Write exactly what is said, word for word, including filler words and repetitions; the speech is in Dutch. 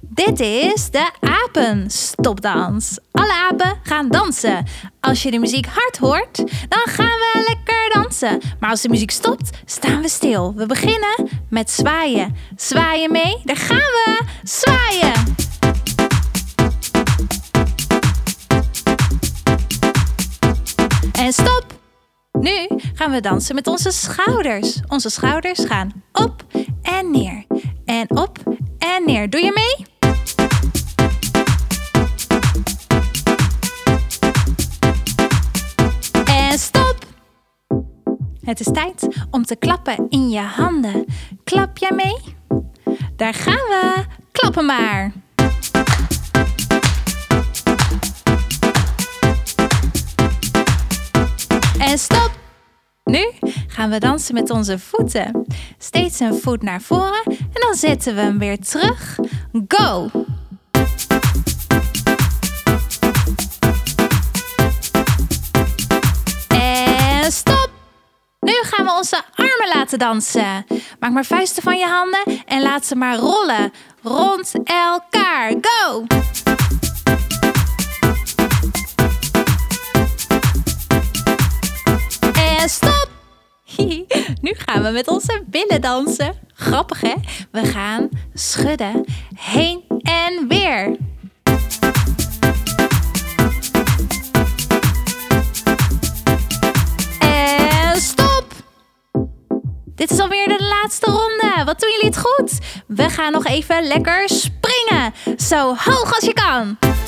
Dit is de apenstopdans. Alle apen gaan dansen. Als je de muziek hard hoort, dan gaan we lekker dansen. Maar als de muziek stopt, staan we stil. We beginnen met zwaaien. Zwaaien mee, daar gaan we. Zwaaien! En stop! Nu gaan we dansen met onze schouders. Onze schouders gaan op en neer. En op en neer. Doe je mee? En stop! Het is tijd om te klappen in je handen. Klap jij mee? Daar gaan we. Klappen maar. En stop! Nu gaan we dansen met onze voeten. Steeds een voet naar voren en dan zetten we hem weer terug. Go! En stop! Nu gaan we onze armen laten dansen. Maak maar vuisten van je handen en laat ze maar rollen. Rond elkaar. Go! En stop! Nu gaan we met onze billen dansen. Grappig, hè? We gaan schudden heen en weer. En stop! Dit is alweer de laatste ronde. Wat doen jullie het goed? We gaan nog even lekker springen. Zo hoog als je kan.